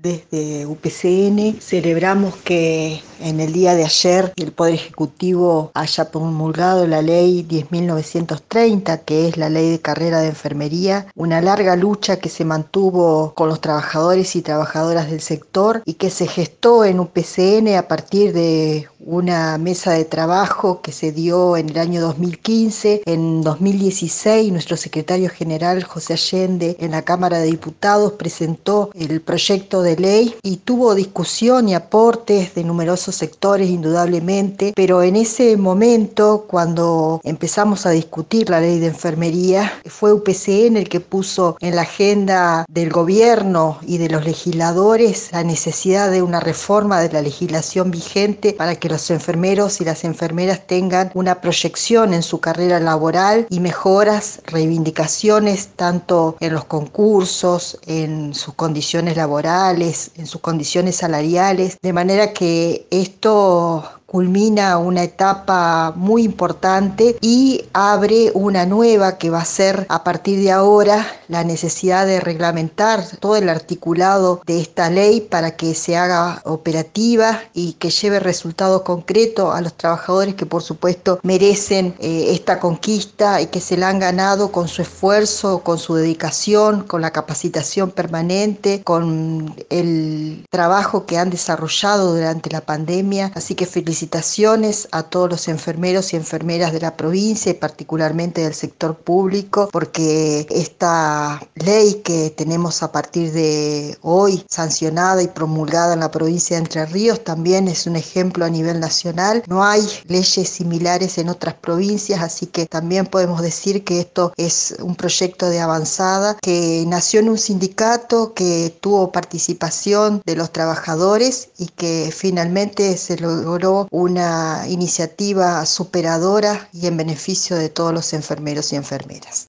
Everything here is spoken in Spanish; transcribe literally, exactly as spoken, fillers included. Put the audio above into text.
Desde U P C N celebramos que en el día de ayer el Poder Ejecutivo haya promulgado la ley diez mil novecientos treinta, que es la ley de carrera de enfermería, una larga lucha que se mantuvo con los trabajadores y trabajadoras del sector y que se gestó en U P C N a partir de una mesa de trabajo que se dio en el año dos mil quince. En dos mil dieciséis, nuestro secretario general, José Allende, en la Cámara de Diputados presentó el proyecto de ley y tuvo discusión y aportes de numerosos sectores, indudablemente, pero en ese momento, cuando empezamos a discutir la ley de enfermería, fue U P C N el que puso en la agenda del gobierno y de los legisladores la necesidad de una reforma de la legislación vigente para que los enfermeros y las enfermeras tengan una proyección en su carrera laboral y mejoras, reivindicaciones tanto en los concursos, en sus condiciones laborales, en sus condiciones salariales, de manera que esto culmina una etapa muy importante y abre una nueva que va a ser a partir de ahora la necesidad de reglamentar todo el articulado de esta ley para que se haga operativa y que lleve resultado concreto a los trabajadores que por supuesto merecen eh, esta conquista y que se la han ganado con su esfuerzo, con su dedicación, con la capacitación permanente, con el trabajo que han desarrollado durante la pandemia. Así que felicitaciones Felicitaciones a todos los enfermeros y enfermeras de la provincia y particularmente del sector público, porque esta ley que tenemos a partir de hoy sancionada y promulgada en la provincia de Entre Ríos también es un ejemplo a nivel nacional. No hay leyes similares en otras provincias, así que también podemos decir que esto es un proyecto de avanzada que nació en un sindicato, que tuvo participación de los trabajadores y que finalmente se logró una iniciativa superadora y en beneficio de todos los enfermeros y enfermeras.